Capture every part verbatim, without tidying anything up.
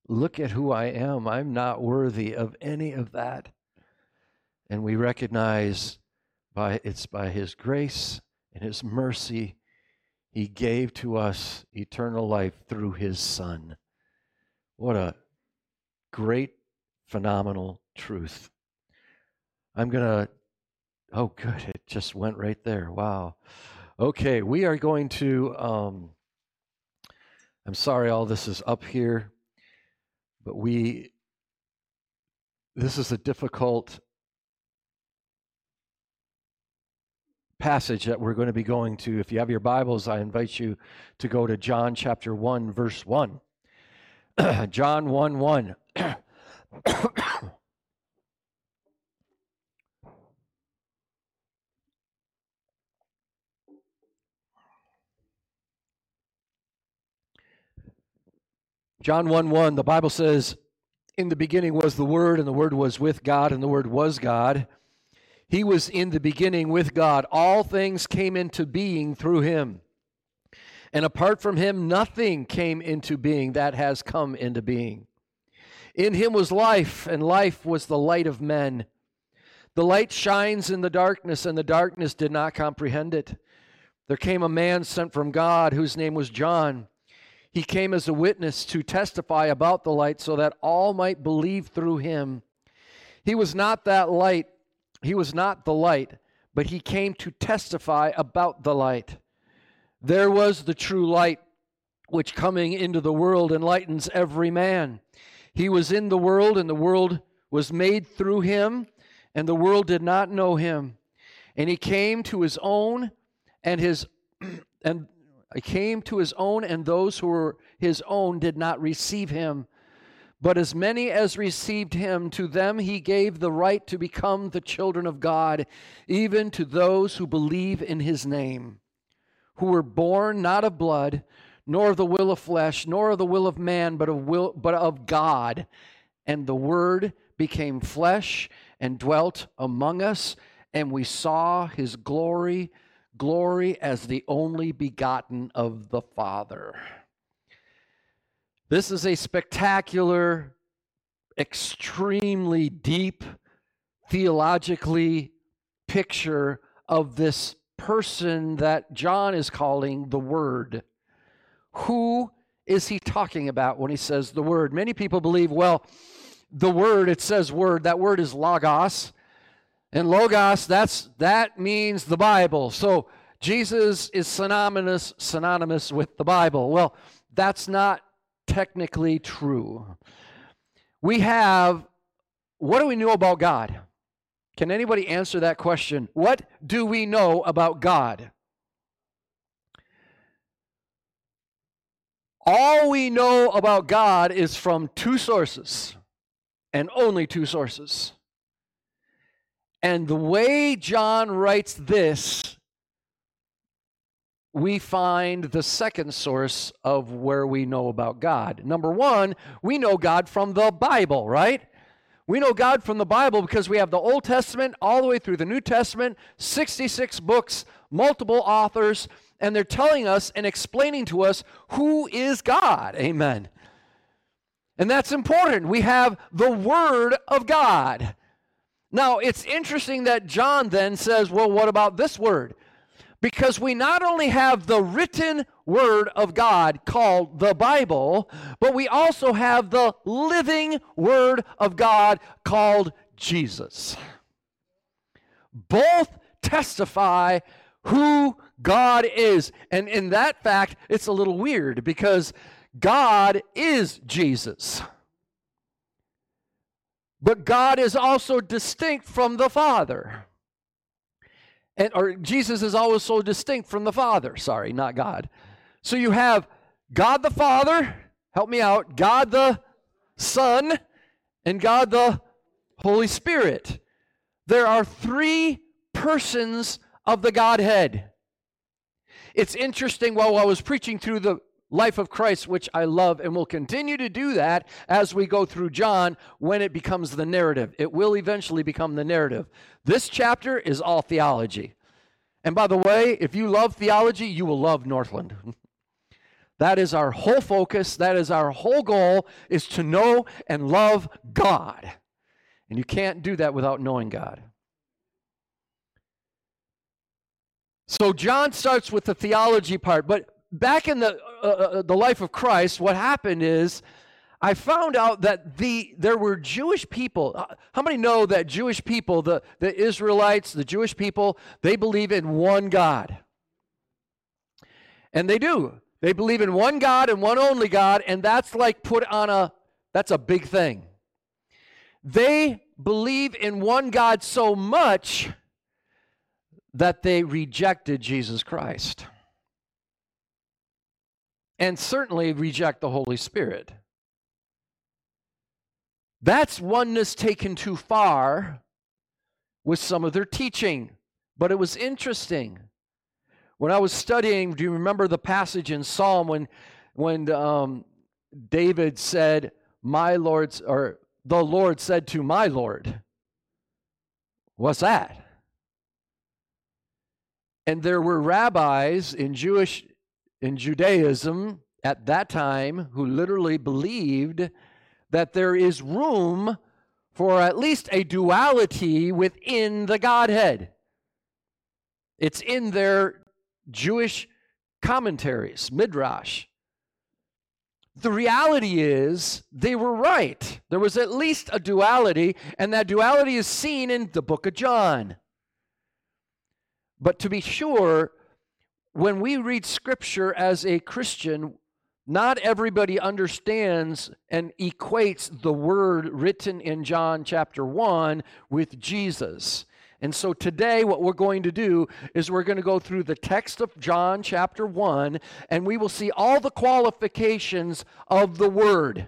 look at who I am. I'm not worthy of any of that. And we recognize by it's by His grace and His mercy, He gave to us eternal life through His Son. What a great, phenomenal truth. I'm going to, oh good, it just went right there. Wow. Okay, we are going to, um, I'm sorry all this is up here, but we, this is a difficult passage that we're going to be going to. If you have your Bibles, I invite you to go to John chapter one, verse one. John one, one. John one, one, the Bible says, "In the beginning was the Word, and the Word was with God, and the Word was God. He was in the beginning with God. All things came into being through Him. And apart from Him, nothing came into being that has come into being. In Him was life, and life was the light of men. The light shines in the darkness, and the darkness did not comprehend it. There came a man sent from God, whose name was John. He came as a witness to testify about the light, so that all might believe through him. He was not that light. He was not the light, but he came to testify about the light. There was the true light, which coming into the world enlightens every man. He was in the world, and the world was made through him, and the world did not know him. And he came to his own, and his and he came to his own, and those who were his own did not receive him. But as many as received him, to them he gave the right to become the children of God, even to those who believe in his name, who were born not of blood, nor of the will of flesh, nor of the will of man, but of will, but of God. And the Word became flesh and dwelt among us, and we saw his glory, glory as the only begotten of the Father." This is a spectacular, extremely deep, theologically picture of this person that John is calling the Word. Who is he talking about when he says the Word? Many people believe, well, the Word, it says Word, that word is logos. And logos, that's that means the Bible. So Jesus is synonymous, synonymous with the Bible. Well, that's not technically true. We have, what do we know about God? Can anybody answer that question? What do we know about God? All we know about God is from two sources, and only two sources. And the way John writes this, we find the second source of where we know about God. Number one, we know God from the Bible, right? We know God from the Bible because we have the Old Testament all the way through the New Testament, sixty-six books, multiple authors, and they're telling us and explaining to us who is God. Amen. And that's important. We have the Word of God. Now, it's interesting that John then says, well, what about this Word? Because we not only have the written Word of God called the Bible, but we also have the living Word of God called Jesus. Both testify who God is. And in that fact, it's a little weird because God is Jesus. But God is also distinct from the Father. And, or Jesus is always so distinct from the Father. Sorry, not God. So you have God the Father, help me out, God the Son, and God the Holy Spirit. There are three persons of the Godhead. It's interesting, while I was preaching through the life of Christ, which I love and will continue to do that as we go through John when it becomes the narrative. It will eventually become the narrative. This chapter is all theology. And by the way, if you love theology, you will love Northland. That is our whole focus. That is our whole goal, is to know and love God. And you can't do that without knowing God. So John starts with the theology part, but back in the uh, uh, the life of Christ, what happened is I found out that the there were Jewish people. Uh, how many know that Jewish people, the, the Israelites, the Jewish people, they believe in one God? And they do. They believe in one God and one only God, and that's like put on a, that's a big thing. They believe in one God so much that they rejected Jesus Christ. And certainly reject the Holy Spirit. That's oneness taken too far with some of their teaching. But it was interesting. When I was studying, do you remember the passage in Psalm when, when um, David said, my Lord's, or the Lord said to my Lord? What's that? And there were rabbis in Jewish, in Judaism at that time who literally believed that there is room for at least a duality within the Godhead. It's in their Jewish commentaries, Midrash. The reality is they were right. There was at least a duality, and that duality is seen in the book of John. But to be sure, when we read Scripture as a Christian, not everybody understands and equates the word written in John chapter one with Jesus. And so today what we're going to do is we're going to go through the text of John chapter one, and we will see all the qualifications of the word.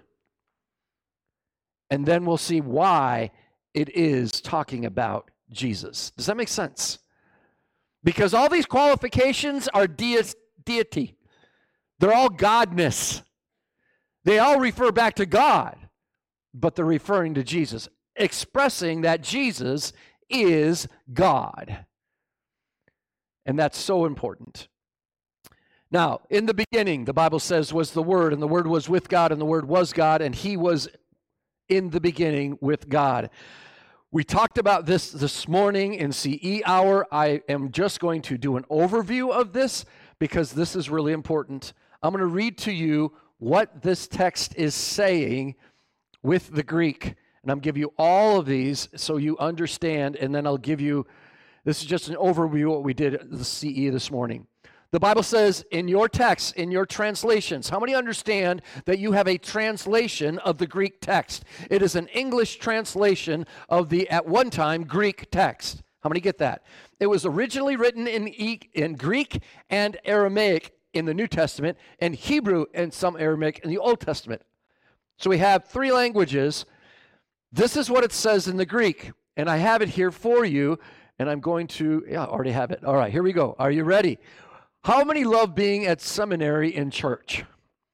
And then we'll see why it is talking about Jesus. Does that make sense? Because all these qualifications are deist, deity. They're all godness. They all refer back to God, but they're referring to Jesus, expressing that Jesus is God. And that's so important. Now, in the beginning, the Bible says, was the Word, and the Word was with God, and the Word was God, and He was in the beginning with God. We talked about this this morning in C E Hour. I am just going to do an overview of this because this is really important. I'm going to read to you what this text is saying with the Greek. And I'm going to give you all of these so you understand, and then I'll give you, this is just an overview of what we did at the C E this morning. The Bible says in your text, in your translations, how many understand that you have a translation of the Greek text? It is an English translation of the, at one time, Greek text. How many get that? It was originally written in, in Greek and Aramaic in the New Testament, and Hebrew and some Aramaic in the Old Testament. So we have three languages. This is what it says in the Greek, and I have it here for you, and I'm going to, yeah, I already have it. All right, here we go. Are you ready? How many love being at seminary in church?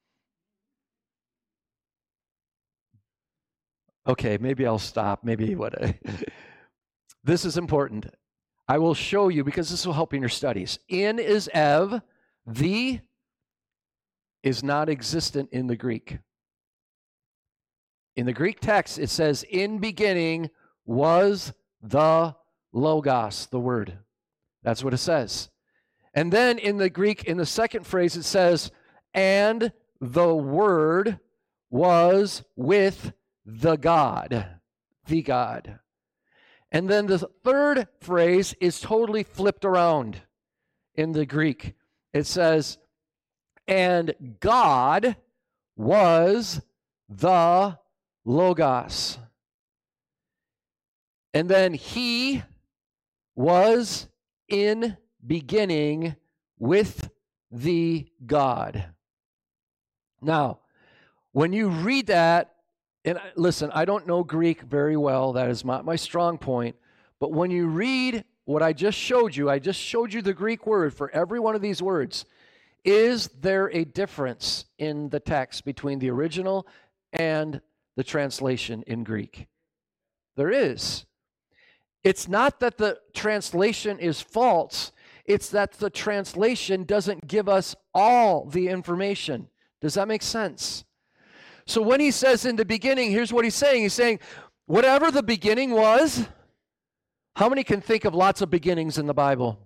Okay, maybe I'll stop. Maybe what? This is important. I will show you because this will help in your studies. In is ev. The is not existent in the Greek. In the Greek text, it says, in beginning was the Logos, the Word. That's what it says. And then in the Greek, in the second phrase, it says, and the Word was with the God, the God. And then the third phrase is totally flipped around in the Greek. It says, and God was the Logos. And then He was in beginning with the God. Now, when you read that, and listen, I don't know Greek very well. That is not my strong point. But when you read what I just showed you, I just showed you the Greek word for every one of these words. Is there a difference in the text between the original and the translation in Greek? There is. It's not that the translation is false. It's that the translation doesn't give us all the information. Does that make sense? So when he says in the beginning, here's what he's saying. He's saying, whatever the beginning was, how many can think of lots of beginnings in the Bible?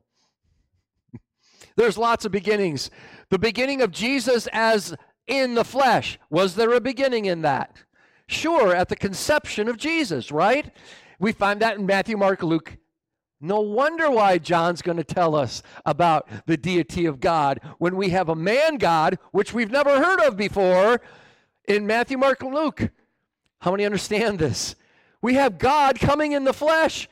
There's lots of beginnings. The beginning of Jesus as in the flesh. Was there a beginning in that? Sure, at the conception of Jesus, right? We find that in Matthew, Mark, Luke. No wonder why John's going to tell us about the deity of God when we have a man God, which we've never heard of before, in Matthew, Mark, and Luke. How many understand this? We have God coming in the flesh.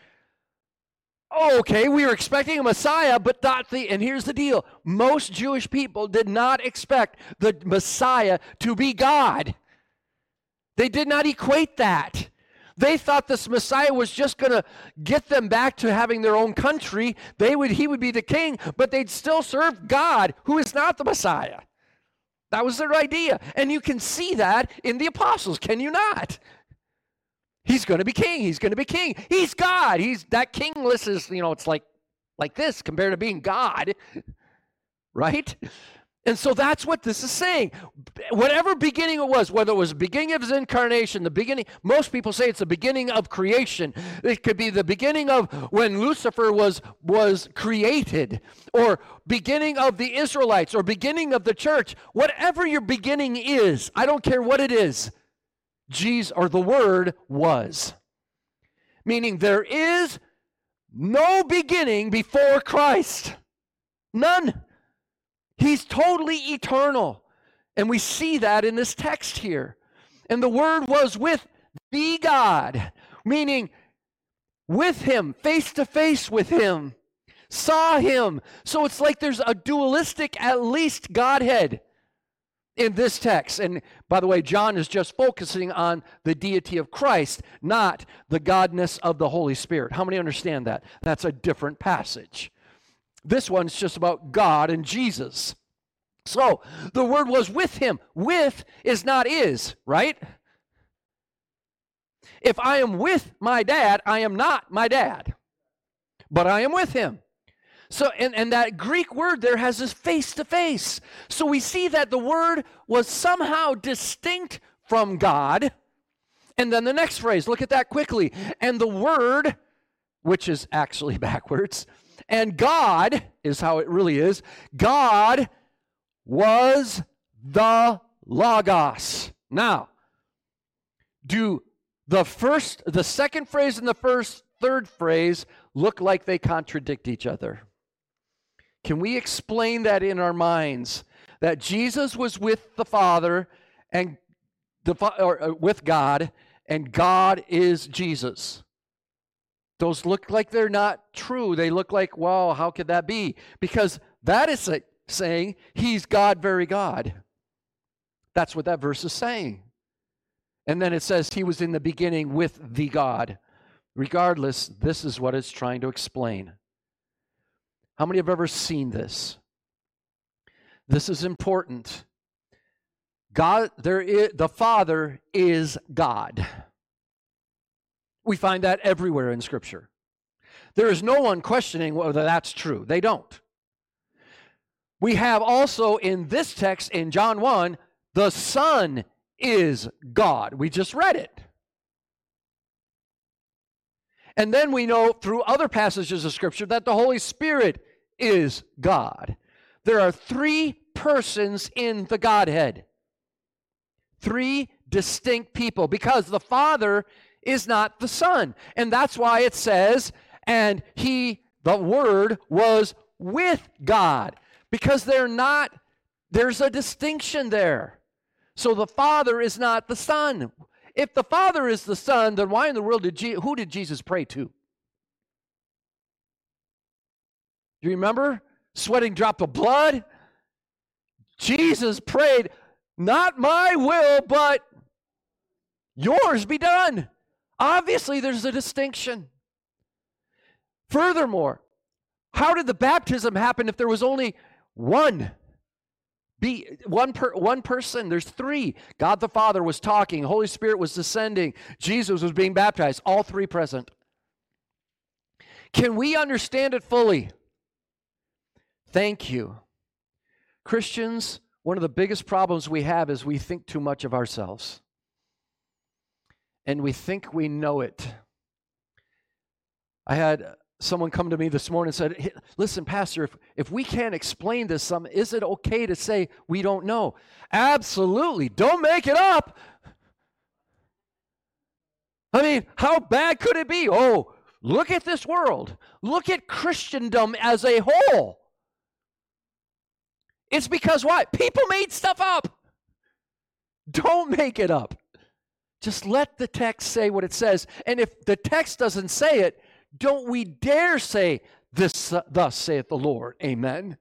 Oh, okay, we were expecting a Messiah, but not the, and here's the deal. Most Jewish people did not expect the Messiah to be God. They did not equate that. They thought this Messiah was just going to get them back to having their own country. They would, he would be the king, but they'd still serve God, who is not the Messiah. That was their idea. And you can see that in the apostles, can you not? He's going to be king. He's going to be king. He's God. He's that kingless is, you know, it's like, like this compared to being God, right? And so that's what this is saying. Whatever beginning it was, whether it was the beginning of his incarnation, the beginning, most people say it's the beginning of creation. It could be the beginning of when Lucifer was, was created, or beginning of the Israelites, or beginning of the church. Whatever your beginning is, I don't care what it is, Jesus, or the Word was. Meaning there is no beginning before Christ. None. He's totally eternal. And we see that in this text here. And the Word was with the God, meaning with Him, face to face with Him, saw Him. So it's like there's a dualistic, at least, Godhead in this text. And by the way, John is just focusing on the deity of Christ, not the godness of the Holy Spirit. How many understand that? That's a different passage. This one's just about God and Jesus. So, the Word was with Him. With is not is, right? If I am with my dad, I am not my dad. But I am with Him. So, and, and that Greek word there has this face-to-face. So we see that the Word was somehow distinct from God. And then the next phrase, look at that quickly. And the Word, which is actually backwards, and God is how it really is. God was the Logos. Now, do the first, the second phrase and the first, third phrase look like they contradict each other? Can we explain that in our minds? That Jesus was with the Father and the or, or with God, and God is Jesus. Those look like they're not true. They look like, wow, how could that be? Because that is a, saying He's God, very God. That's what that verse is saying. And then it says He was in the beginning with the God. Regardless, this is what it's trying to explain. How many have ever seen this? This is important. God, there is, the Father is God. We find that everywhere in Scripture. There is no one questioning whether that's true. They don't. We have also in this text in John one, the Son is God. We just read it. And then we know through other passages of Scripture that the Holy Spirit is God. There are three persons in the Godhead. Three distinct people, because the Father is not the Son. And that's why it says, and He, the Word, was with God. Because they're not, there's a distinction there. So the Father is not the Son. If the Father is the Son, then why in the world did Je- who did Jesus pray to? Do you remember? Sweating drop of blood? Jesus prayed, not my will, but yours be done. Obviously, there's a distinction. Furthermore, how did the baptism happen if there was only one? Be one per one person. There's three. God the Father was talking. Holy Spirit was descending. Jesus was being baptized. All three present. Can we understand it fully? Thank you. Christians, One of the biggest problems we have is we think too much of ourselves. And we think we know it. I had someone come to me this morning and said, hey, listen, Pastor, if, if we can't explain this, some, is it okay to say we don't know? Absolutely. Don't make it up. I mean, how bad could it be? Oh, look at this world. Look at Christendom as a whole. It's because what? People made stuff up. Don't make it up. Just let the text say what it says. And if the text doesn't say it, don't we dare say, this, uh, thus saith the Lord. Amen.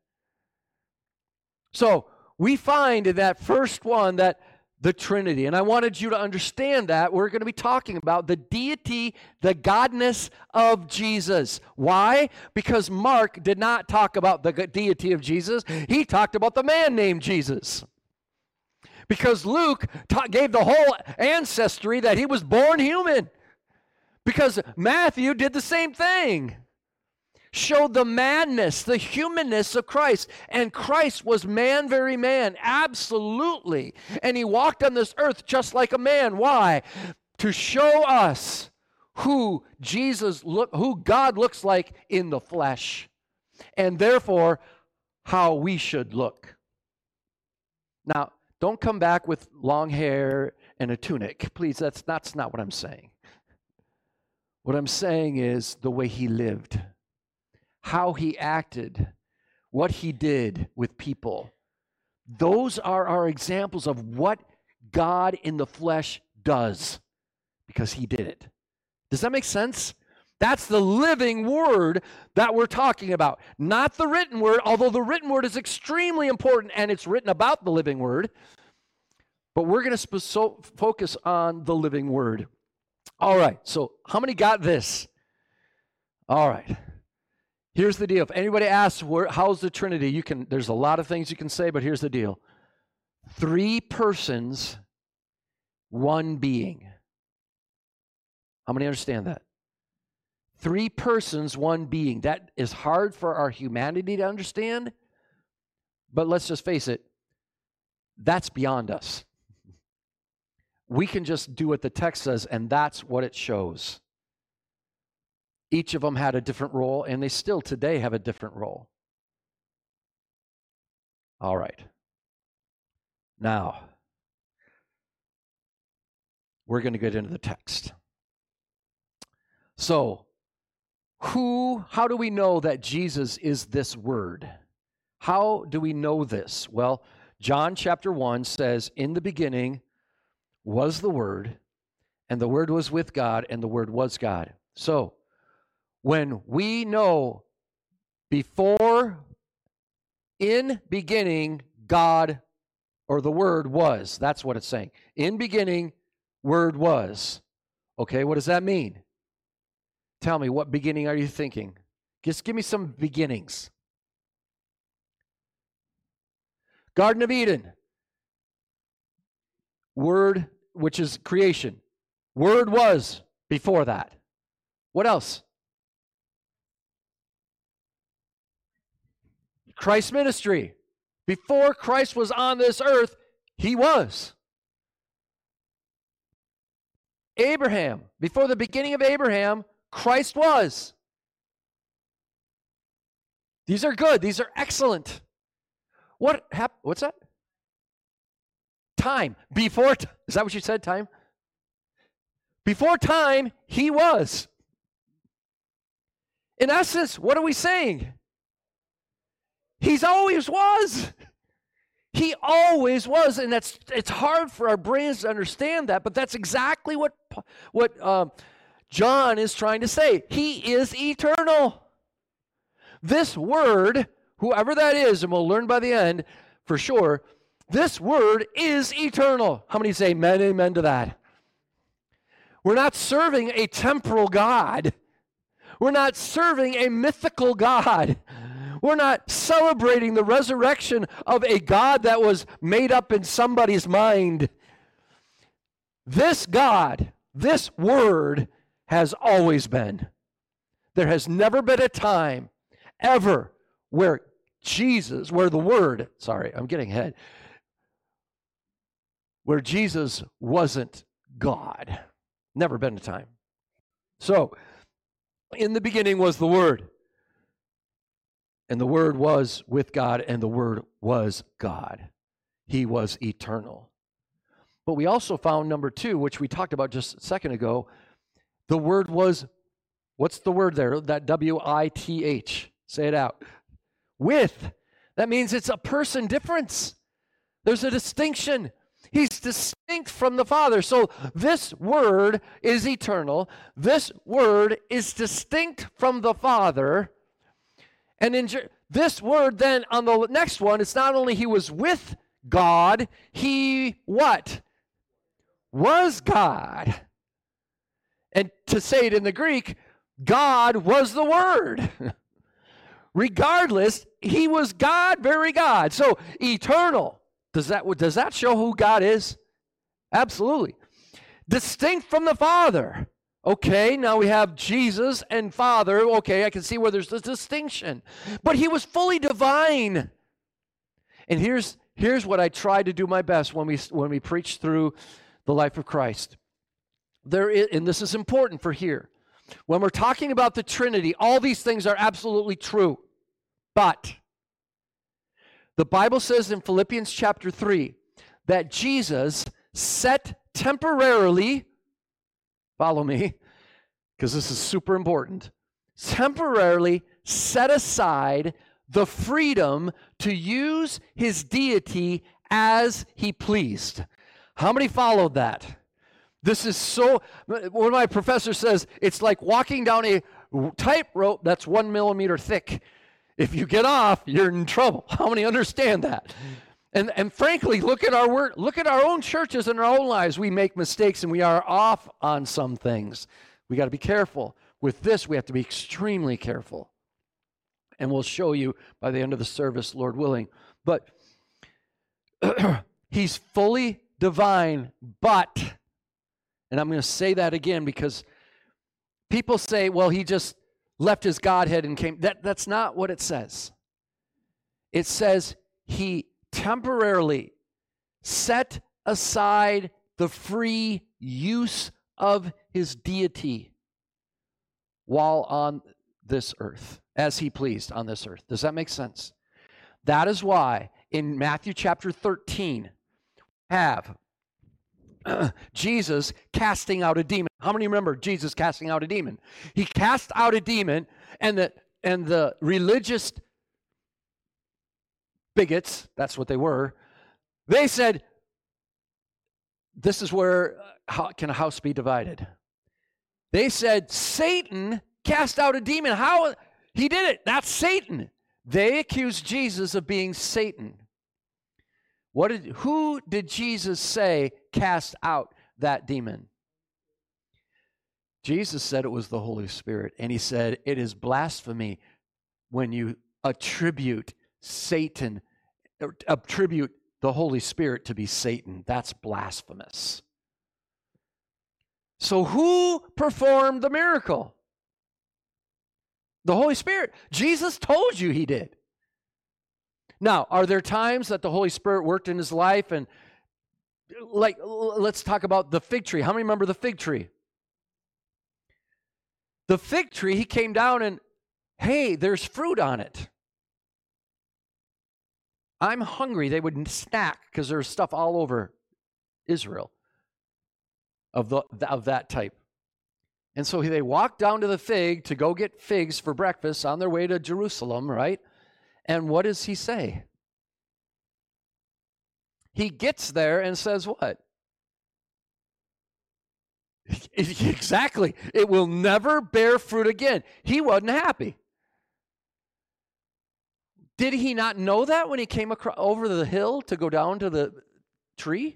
So we find in that first one that the Trinity, and I wanted you to understand that we're going to be talking about the deity, the godness of Jesus. Why? Because Mark did not talk about the deity of Jesus. He talked about the man named Jesus. Because Luke ta- gave the whole ancestry that he was born human. Because Matthew did the same thing. Showed the madness, the humanness of Christ. And Christ was man, very man, absolutely. And he walked on this earth just like a man. Why? To show us who Jesus look, who God looks like in the flesh. And therefore, how we should look. Now, don't come back with long hair and a tunic. Please, that's, that's not what I'm saying. What I'm saying is the way he lived, how he acted, what he did with people. Those are our examples of what God in the flesh does because he did it. Does that make sense? That's the living word that we're talking about, not the written word, although the written word is extremely important and it's written about the living word. But we're going to sp- so focus on the living word. All right, so how many got this? All right. Here's the deal. If anybody asks, where, how's the Trinity? You can. There's a lot of things you can say, but here's the deal. Three persons, one being. How many understand that? Three persons, one being. That is hard for our humanity to understand, but let's just face it, that's beyond us. We can just do what the text says, and that's what it shows. Each of them had a different role, and they still today have a different role. All right. Now, we're going to get into the text. So, who, how do we know that Jesus is this word? How do we know this? Well, John chapter one says, in the beginning was the Word, and the Word was with God, and the Word was God. So, when we know before, in beginning, God, or the Word was, that's what it's saying. In beginning, Word was. Okay, what does that mean? Tell me, what beginning are you thinking? Just give me some beginnings. Garden of Eden. Word, which is creation. Word was before that. What else? Christ's ministry. Before Christ was on this earth, he was. Abraham. Before the beginning of Abraham, Christ was. These are good. These are excellent. What happened? What's that? Time. Before, t- is that what you said, time? Before time, he was. In essence, what are we saying? He's always was. He always was, and that's it's hard for our brains to understand that, but that's exactly what, what um, John is trying to say. He is eternal. This word, whoever that is, and we'll learn by the end for sure, this word is eternal. How many say amen, amen to that? We're not serving a temporal God. We're not serving a mythical God. We're not celebrating the resurrection of a God that was made up in somebody's mind. This God, this word, has always been. There has never been a time, ever, where Jesus, where the word, sorry, I'm getting ahead. where Jesus wasn't God. Never been a time. So, in the beginning was the Word, and the Word was with God, and the Word was God. He was eternal. But we also found number two, which we talked about just a second ago, the Word was, what's the word there? That W I T H. Say it out. With. That means it's a person difference. There's a distinction. He's distinct from the Father. So this Word is eternal. This Word is distinct from the Father. And in this Word then on the next one, it's not only He was with God, He what? Was God. And to say it in the Greek, God was the Word. Regardless, He was God, very God. So eternal. Does that, does that show who God is? Absolutely. Distinct from the Father. Okay, now we have Jesus and Father. Okay, I can see where there's a distinction. But He was fully divine. And here's, here's what I try to do my best when we, when we preach through the life of Christ. There is, and this is important for here. When we're talking about the Trinity, all these things are absolutely true. But the Bible says in Philippians chapter three that Jesus set temporarily, follow me, because this is super important, temporarily set aside the freedom to use His deity as He pleased. How many followed that? This is so, one of my professors says, it's like walking down a tightrope that's one millimeter thick. If you get off, you're in trouble. How many understand that? And and frankly, look at our work, look at our own churches and our own lives. We make mistakes and we are off on some things. We got to be careful. With this, we have to be extremely careful. And we'll show you by the end of the service, Lord willing. But He's fully divine, but, and I'm going to say that again because people say, well, He just left His Godhead and came. That, that's not what it says. It says He temporarily set aside the free use of His deity while on this earth, as He pleased on this earth. Does that make sense? That is why in Matthew chapter thirteen, we have uh, Jesus casting out a demon. How many remember Jesus casting out a demon? He cast out a demon, and the and the religious bigots, that's what they were, they said, this is where, uh, how can a house be divided? They said, Satan cast out a demon. How? He did it. That's Satan. They accused Jesus of being Satan. What did, who did Jesus say cast out that demon? Jesus said it was the Holy Spirit. And He said, it is blasphemy when you attribute Satan, attribute the Holy Spirit to be Satan. That's blasphemous. So who performed the miracle? The Holy Spirit. Jesus told you He did. Now, are there times that the Holy Spirit worked in His life? And like, let's talk about the fig tree. How many remember the fig tree? The fig tree, He came down and, hey, there's fruit on it. I'm hungry. They would snack because there's stuff all over Israel of, the, of that type. And so they walked down to the fig to go get figs for breakfast on their way to Jerusalem, right? And what does He say? He gets there and says what? Exactly. It will never bear fruit again. He wasn't happy. Did He not know that when He came across, over the hill to go down to the tree?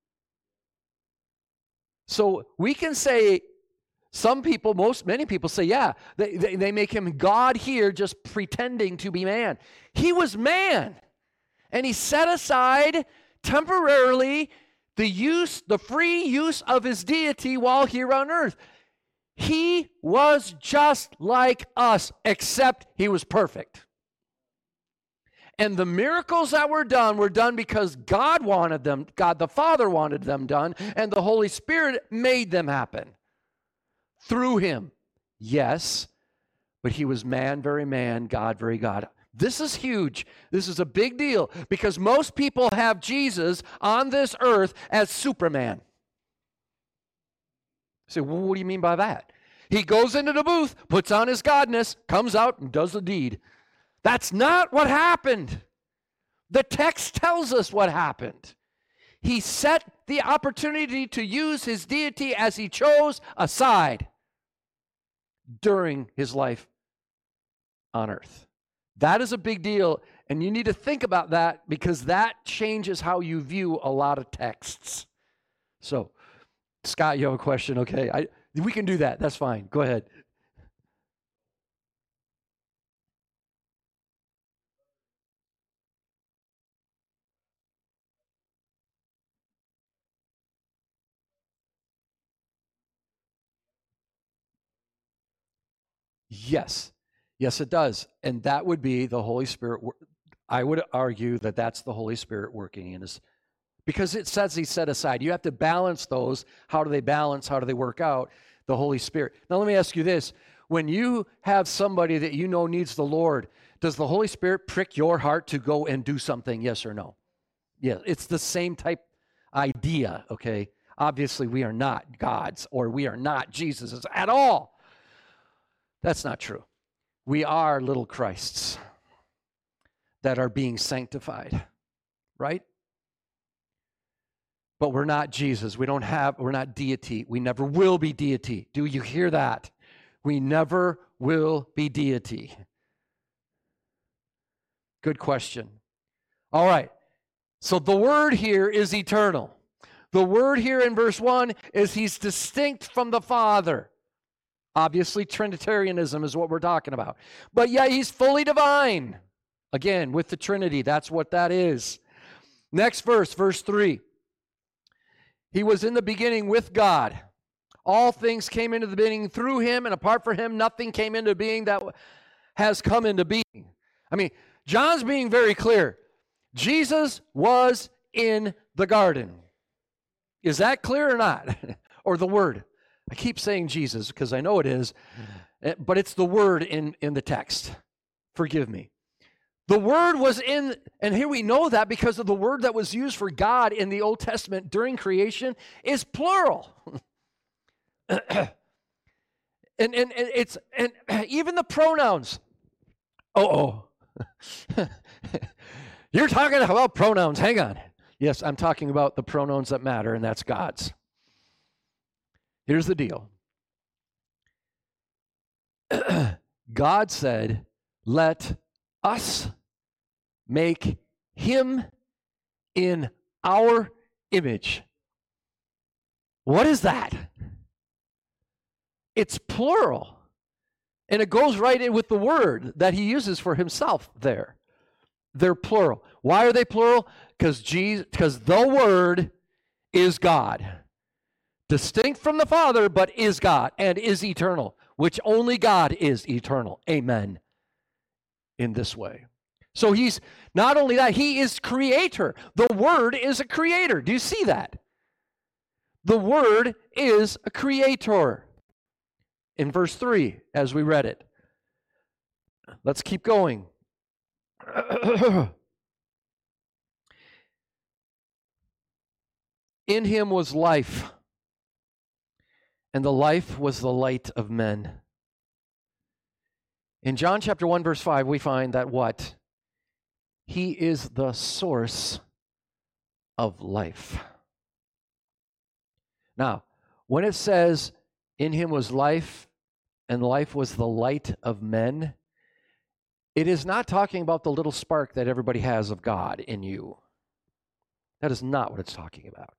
So we can say, some people, most, many people say, yeah, they, they, they make Him God here just pretending to be man. He was man. And He set aside temporarily the use, the free use of His deity while here on earth. He was just like us, except He was perfect. And the miracles that were done were done because God wanted them, God the Father wanted them done, and the Holy Spirit made them happen through him. Yes, but he was man, very man, God, very God. This is huge. This is a big deal because most people have Jesus on this earth as Superman. You say, well, what do you mean by that? He goes into the booth, puts on his godness, comes out and does the deed. That's not what happened. The text tells us what happened. He set the opportunity to use his deity as he chose aside during his life on earth. That is a big deal, and you need to think about that because that changes how you view a lot of texts. So, Scott, you have a question? Okay, I, we can do that. That's fine. Go ahead. Yes. Yes, it does. And that would be the Holy Spirit. I would argue that that's the Holy Spirit working in us because it says he set aside. You have to balance those. How do they balance? How do they work out? The Holy Spirit. Now, let me ask you this. When you have somebody that you know needs the Lord, does the Holy Spirit prick your heart to go and do something? Yes or no? Yeah, it's the same type idea, okay? Obviously, we are not gods or we are not Jesuses at all. That's not true. We are little Christs that are being sanctified, right? But we're not Jesus. We don't have, we're not deity. We never will be deity. Do you hear that? We never will be deity. Good question. All right. So the word here is eternal. The word here in verse one is he's distinct from the Father. Obviously, Trinitarianism is what we're talking about. But yeah, he's fully divine. Again, with the Trinity, that's what that is. Next verse, verse three. He was in the beginning with God. All things came into the being through him, and apart from him, nothing came into being that has come into being. I mean, John's being very clear. Jesus was in the garden. Is that clear or not? Or the Word? I keep saying Jesus because I know it is, but it's the Word in, in the text. Forgive me. The Word was in, and here we know that because of the word that was used for God in the Old Testament during creation is plural. and, and, and it's, and even the pronouns. Uh-oh. You're talking about pronouns. Hang on. Yes, I'm talking about the pronouns that matter, and that's God's. Here's the deal. God said, let us make him in our image. What is that? It's plural. And it goes right in with the word that he uses for himself there. They're plural. Why are they plural? Because Jesus, because the Word is God. Distinct from the Father, but is God and is eternal, which only God is eternal. Amen. In this way. So he's not only that, he is creator. The Word is a creator. Do you see that? The Word is a creator. In verse three, as we read it. Let's keep going. In him was life, and the life was the light of men. In John chapter one, verse five, we find that what? He is the source of life. Now, when it says, in him was life, and life was the light of men, it is not talking about the little spark that everybody has of God in you. That is not what it's talking about.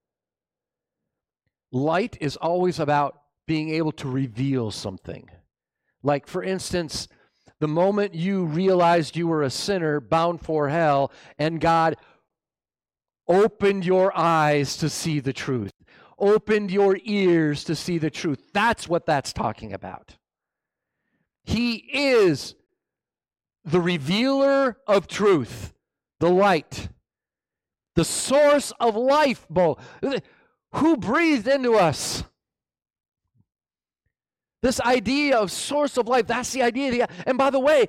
Light is always about being able to reveal something. Like, for instance, the moment you realized you were a sinner bound for hell, and God opened your eyes to see the truth, opened your ears to see the truth. That's what that's talking about. He is the revealer of truth, the light, the source of life, Bo. Who breathed into us? This idea of source of life, that's the idea. And by the way,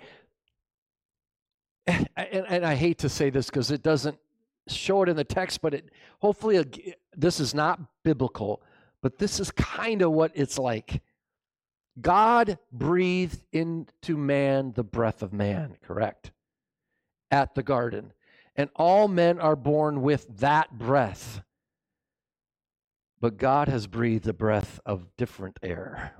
and, and I hate to say this because it doesn't show it in the text, but it hopefully this is not biblical, but this is kind of what it's like. God breathed into man the breath of man, correct? At the garden. And all men are born with that breath. But God has breathed a breath of different air.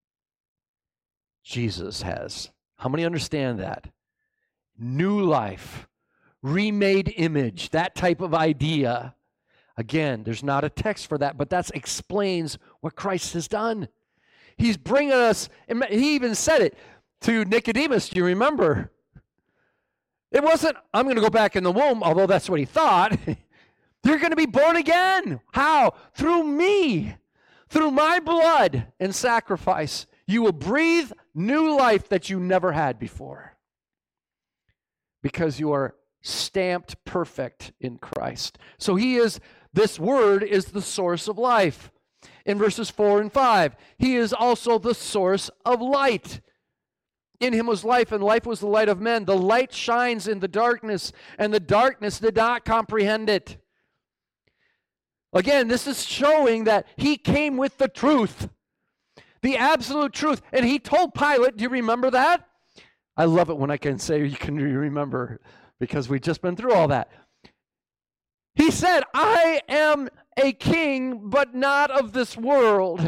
Jesus has. How many understand that? New life, remade image, that type of idea. Again, there's not a text for that, but that explains what Christ has done. He's bringing us, and he even said it to Nicodemus, do you remember? It wasn't, I'm going to go back in the womb, although that's what he thought. You're going to be born again. How? Through me, through my blood and sacrifice. You will breathe new life that you never had before. Because you are stamped perfect in Christ. So he is, this word is the source of life. In verses four and five, he is also the source of light. In him was life, and life was the light of men. The light shines in the darkness, and the darkness did not comprehend it. Again, this is showing that he came with the truth, the absolute truth. And he told Pilate, do you remember that? I love it when I can say you can remember, because we've just been through all that. He said, I am a king, but not of this world.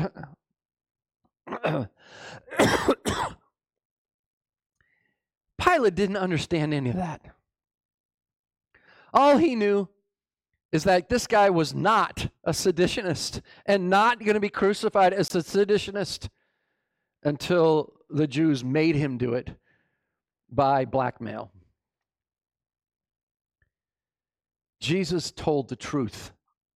Pilate didn't understand any of that. All he knew is that this guy was not a seditionist and not going to be crucified as a seditionist until the Jews made him do it by blackmail. Jesus told the truth.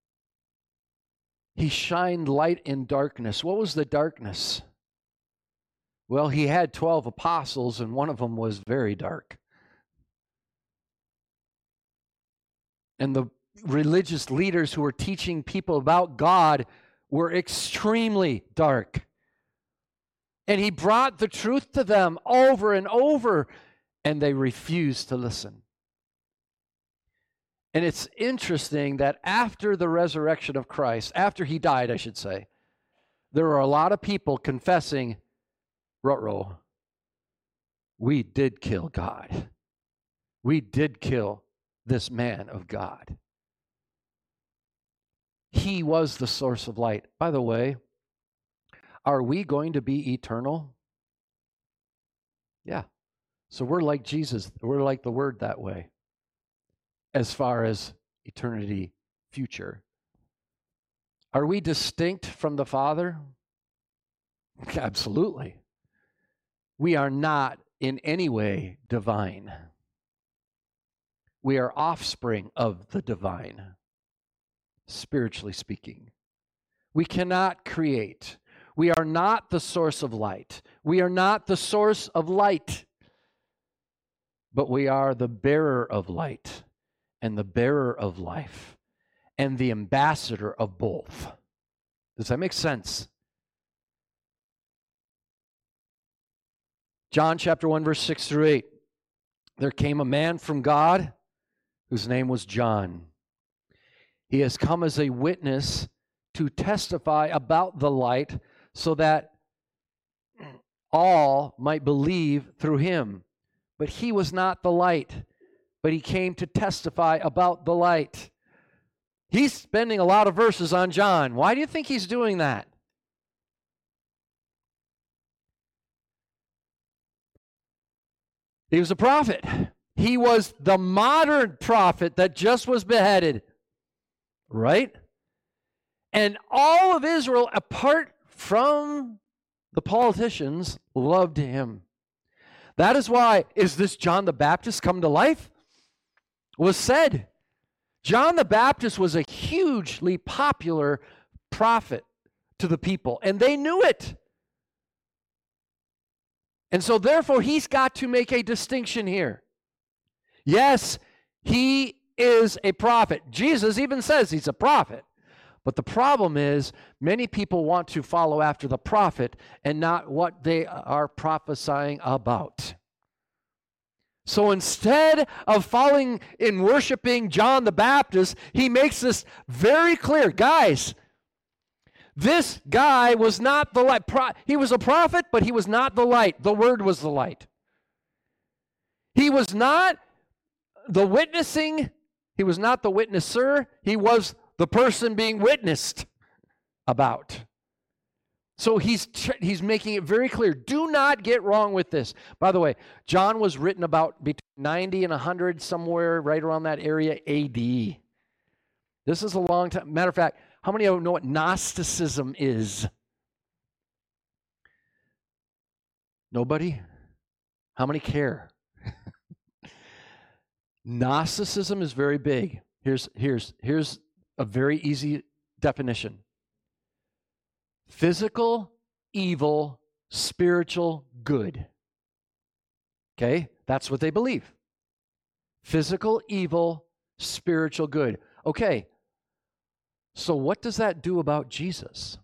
He shined light in darkness. What was the darkness? Well, he had twelve apostles, and one of them was very dark. And the religious leaders who were teaching people about God were extremely dark. And he brought the truth to them over and over, and they refused to listen. And it's interesting that after the resurrection of Christ, after he died, I should say, there were a lot of people confessing, ruh-roh, we did kill God. We did kill this man of God. He was the source of light. By the way, are we going to be eternal? Yeah. So we're like Jesus. We're like the Word that way, as far as eternity future. Are we distinct from the Father? Absolutely. We are not in any way divine. We are offspring of the divine, spiritually speaking. We cannot create. We are not the source of light. We are not the source of light, but we are the bearer of light and the bearer of life and the ambassador of both. Does that make sense? John chapter one, verse six through eight. There came a man from God whose name was John. He has come as a witness to testify about the light so that all might believe through him. But he was not the light, but he came to testify about the light. He's spending a lot of verses on John. Why do you think he's doing that? He was a prophet. He was the modern prophet that just was beheaded. Right? And all of Israel, apart from the politicians, loved him. That is why, is this John the Baptist come to life? Was said. John the Baptist was a hugely popular prophet to the people, and they knew it. And so therefore, he's got to make a distinction here. Yes, he is a prophet. Jesus even says he's a prophet. But the problem is, many people want to follow after the prophet and not what they are prophesying about. So instead of following in worshiping John the Baptist, he makes this very clear. Guys, this guy was not the light. He was a prophet, but he was not the light. The Word was the light. He was not the witnessing. He was not the witnesser. He was the person being witnessed about. So he's he's making it very clear. Do not get wrong with this. By the way, John was written about between ninety and one hundred, somewhere right around that area, A D. This is a long time. Matter of fact, how many of you know what Gnosticism is? Nobody? How many care? Gnosticism is very big. Here's, here's, here's a very easy definition. Physical, evil, spiritual, good. Okay? That's what they believe. Physical, evil, spiritual, good. Okay. So what does that do about Jesus?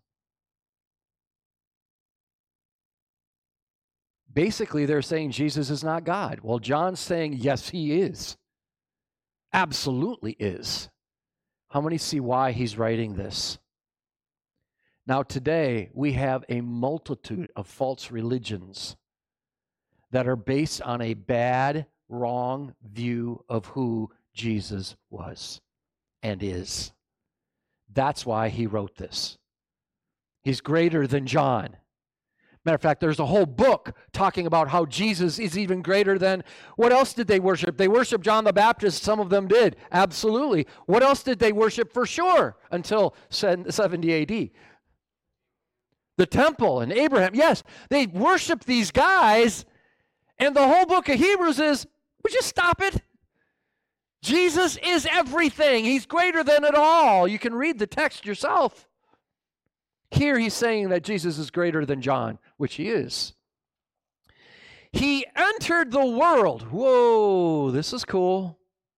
Basically, they're saying Jesus is not God. Well, John's saying, yes, he is. Absolutely is. How many see why he's writing this? Now, today, we have a multitude of false religions that are based on a bad, wrong view of who Jesus was and is. That's why he wrote this. He's greater than John. Matter of fact, there's a whole book talking about how Jesus is even greater than... What else did they worship? They worshiped John the Baptist. Some of them did. Absolutely. What else did they worship for sure until seventy A D? The temple and Abraham. Yes, they worship these guys, and the whole book of Hebrews is, would you stop it? Jesus is everything. He's greater than it all. You can read the text yourself. Here he's saying that Jesus is greater than John, which he is. He entered the world. Whoa, this is cool.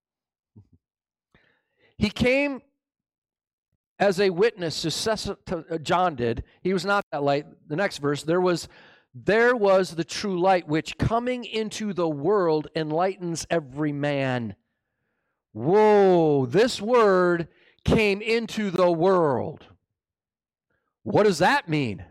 He came as a witness to, to John did. He was not that light. The next verse, there was there was the true light, which coming into the world enlightens every man. Whoa, this word came into the world. What does that mean?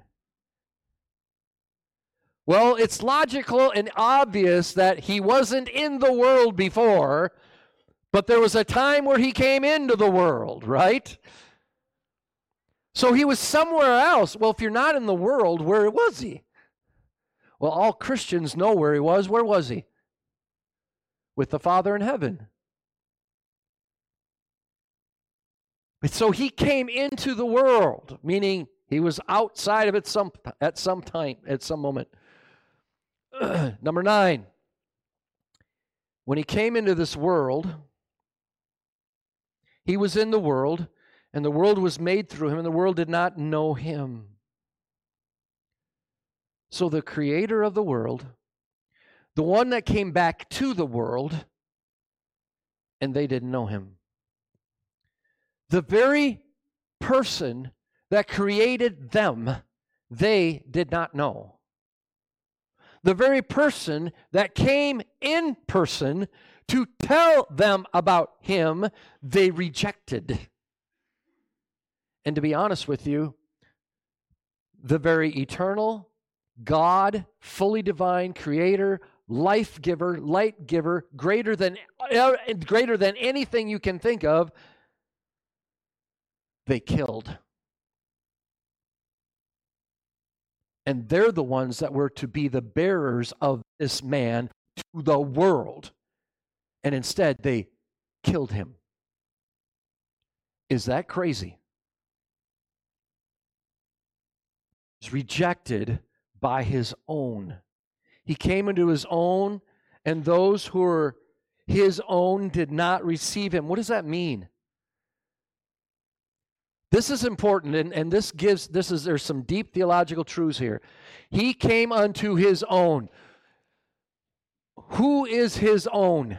Well, it's logical and obvious that he wasn't in the world before, but there was a time where he came into the world, right? So he was somewhere else. Well, if you're not in the world, where was he? Well, all Christians know where he was. Where was he? With the Father in heaven. And so he came into the world, meaning he was outside of it some at some time, at some moment. Number nine, when he came into this world, he was in the world, and the world was made through him, and the world did not know him. So the creator of the world, the one that came back to the world, and they didn't know him. The very person that created them, they did not know. The very person that came in person to tell them about him, they rejected. And to be honest with you, the very eternal God, fully divine creator, life giver, light giver, greater than, greater than anything you can think of, they killed. And they're the ones that were to be the bearers of this man to the world. And instead, they killed him. Is that crazy? He's rejected by his own. He came into his own, and those who were his own did not receive him. What does that mean? This is important, and, and this gives, this is, there's some deep theological truths here. He came unto his own. Who is his own?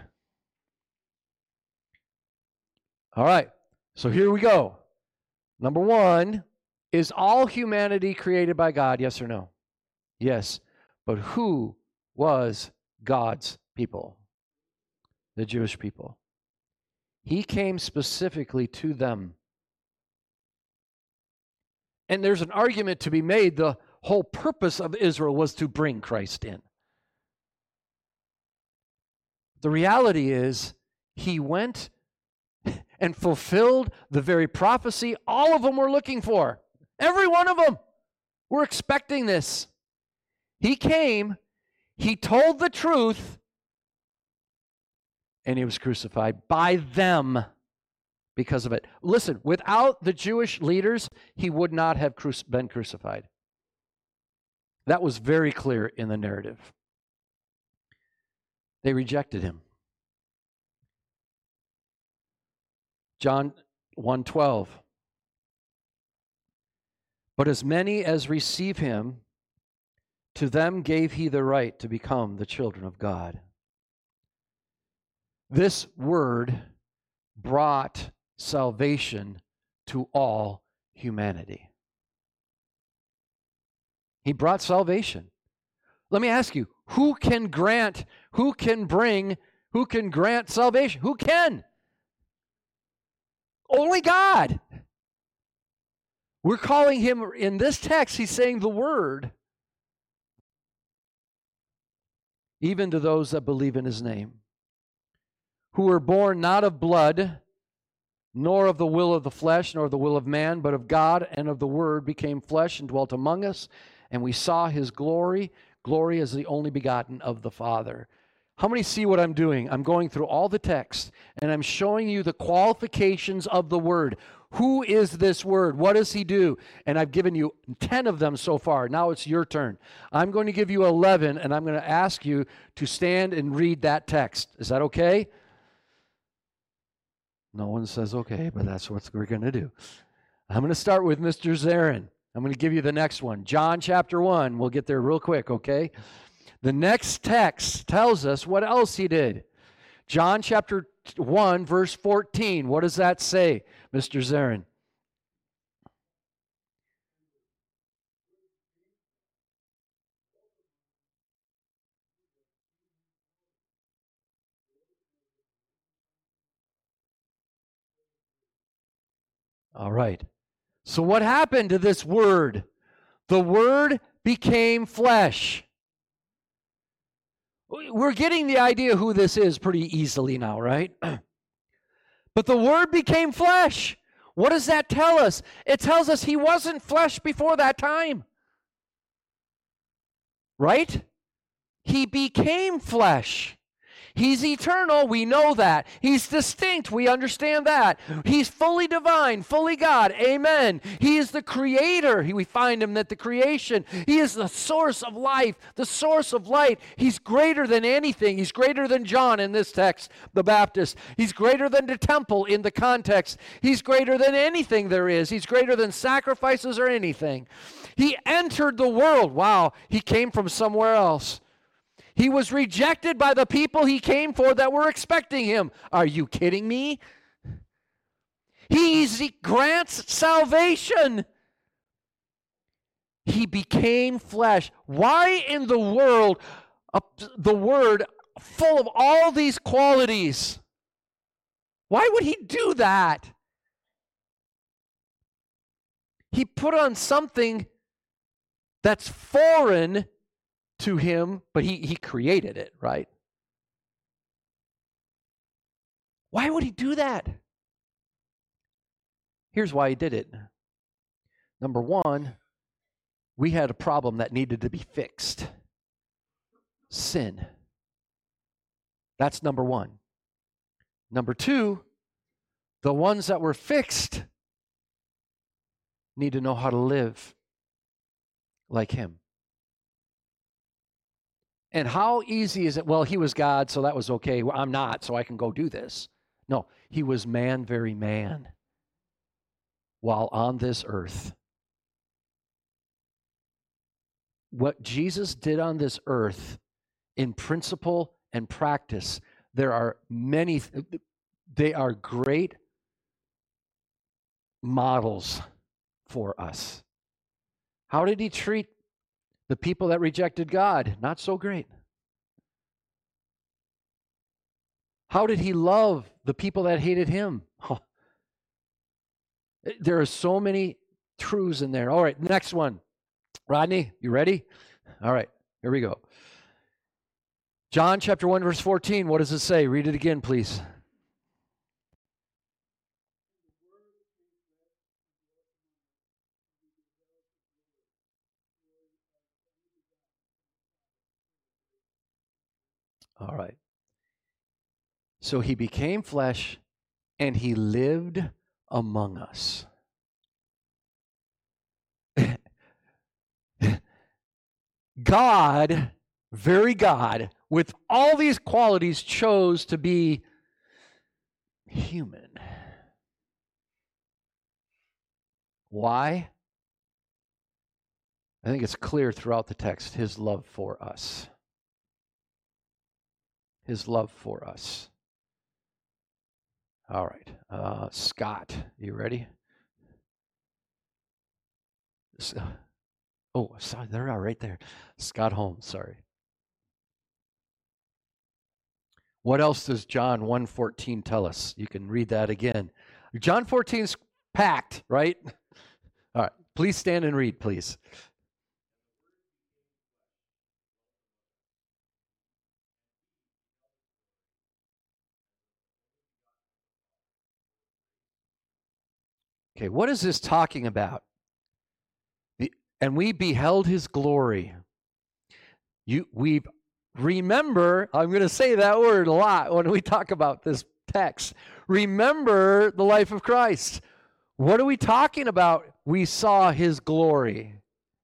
All right, so here we go. Number one, is all humanity created by God? Yes or no? Yes. But who was God's people? The Jewish people. He came specifically to them. And there's an argument to be made. The whole purpose of Israel was to bring Christ in. The reality is, he went and fulfilled the very prophecy all of them were looking for. Every one of them were expecting this. He came, he told the truth, and he was crucified by them because of it. Listen, without the Jewish leaders, he would not have cru- been crucified. That was very clear in the narrative. They rejected him. John one twelve. But as many as receive him, to them gave he the right to become the children of God. This word brought salvation to all humanity. He brought salvation. Let me ask you, who can grant, who can bring, who can grant salvation? Who can? Only God. We're calling him, in this text, he's saying the word. Even to those that believe in his name, who were born not of blood, nor of the will of the flesh, nor of the will of man, but of God, and of the Word, became flesh and dwelt among us, and we saw his glory, glory as the only begotten of the Father. How many see what I'm doing? I'm going through all the text, and I'm showing you the qualifications of the Word. Who is this Word? What does he do? And I've given you ten of them so far. Now it's your turn. I'm going to give you eleven, and I'm going to ask you to stand and read that text. Is that okay? No one says okay, but that's what we're going to do. I'm going to start with Mister Zarin. I'm going to give you the next one. John chapter one. We'll get there real quick, okay? The next text tells us what else he did. John chapter one, verse fourteen. What does that say, Mister Zarin? All right. So what happened to this Word? The Word became flesh. We're getting the idea who this is pretty easily now, right? But the Word became flesh. What does that tell us? It tells us he wasn't flesh before that time. Right? He became flesh. He's eternal, we know that. He's distinct, we understand that. He's fully divine, fully God, amen. He is the creator, we find him at the creation. He is the source of life, the source of light. He's greater than anything. He's greater than John in this text, the Baptist. He's greater than the temple in the context. He's greater than anything there is. He's greater than sacrifices or anything. He entered the world. Wow, he came from somewhere else. He was rejected by the people he came for that were expecting him. Are you kidding me? He grants salvation. He became flesh. Why in the world, uh, the Word full of all these qualities? Why would he do that? He put on something that's foreign to him, but he, he created it, right? Why would he do that? Here's why he did it. Number one, we had a problem that needed to be fixed. Sin. That's number one. Number two, the ones that were fixed need to know how to live like him. And how easy is it? Well, he was God, so that was okay. Well, I'm not, so I can go do this. No, he was man, very man, while on this earth. What Jesus did on this earth, in principle and practice. There are many, they are great models for us. How did he treat the people that rejected God? Not so great. How did he love the people that hated him? Oh. There are so many truths in there. All right, next one. Rodney, you ready? All right, here we go. John chapter one, verse fourteen. What does it say? Read it again, please. All right. So he became flesh and he lived among us. God, very God, with all these qualities, chose to be human. Why? I think it's clear throughout the text, his love for us. His love for us. All right. Uh, Scott, you ready? Oh, sorry, there are right there. Scott Holmes, sorry. What else does John one fourteen tell us? You can read that again. John fourteen's packed, right? All right. Please stand and read, please. Okay, what is this talking about? The, and we beheld his glory. You, we remember, I'm going to say that word a lot when we talk about this text. Remember the life of Christ. What are we talking about? We saw his glory.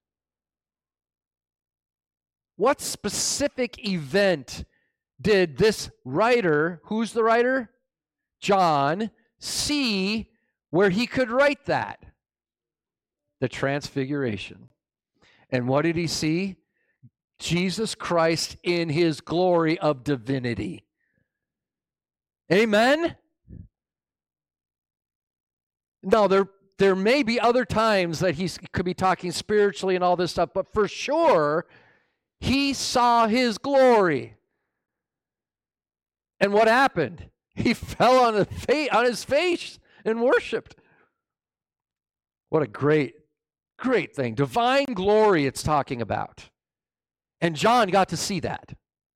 What specific event did this writer, who's the writer? John, see where he could write that? The Transfiguration. And what did he see? Jesus Christ in his glory of divinity. Amen? Now, there, there may be other times that he could be talking spiritually and all this stuff, but for sure, he saw his glory. And what happened? He fell on, the fa- on his face and worshiped. What a great, great thing. Divine glory it's talking about. And John got to see that.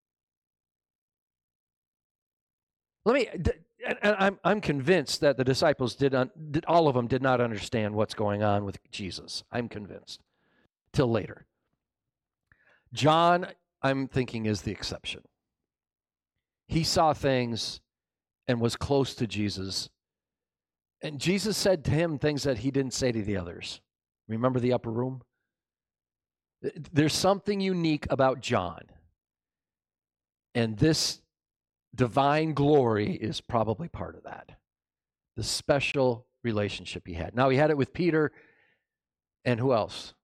Let me, and I'm, I'm convinced that the disciples did, un, did, all of them did not understand what's going on with Jesus. I'm convinced. Till later. John, I'm thinking, is the exception. He saw things and was close to Jesus. And Jesus said to him things that he didn't say to the others. Remember the upper room? There's something unique about John. And this divine glory is probably part of that. The special relationship he had. Now, he had it with Peter and who else?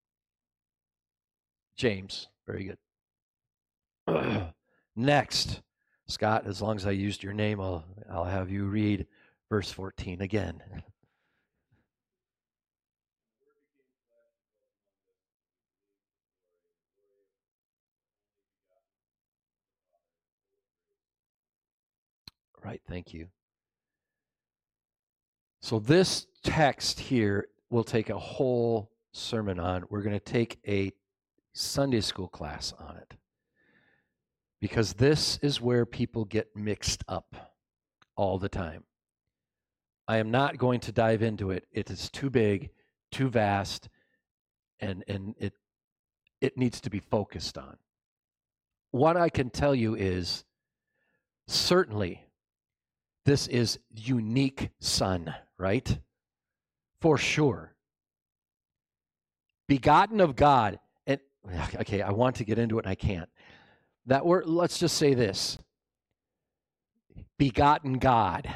James. Very good. Next, Scott, as long as I used your name, I'll, I'll have you read verse fourteen again. Right, thank you. So this text here will take a whole sermon on. We're going to take a Sunday school class on it. Because this is where people get mixed up all the time. I am not going to dive into it. It is too big, too vast, and, and it, it needs to be focused on. What I can tell you is, certainly, this is unique Son, right? For sure. Begotten of God. And okay, I want to get into it and I can't. That word, let's just say this. Begotten God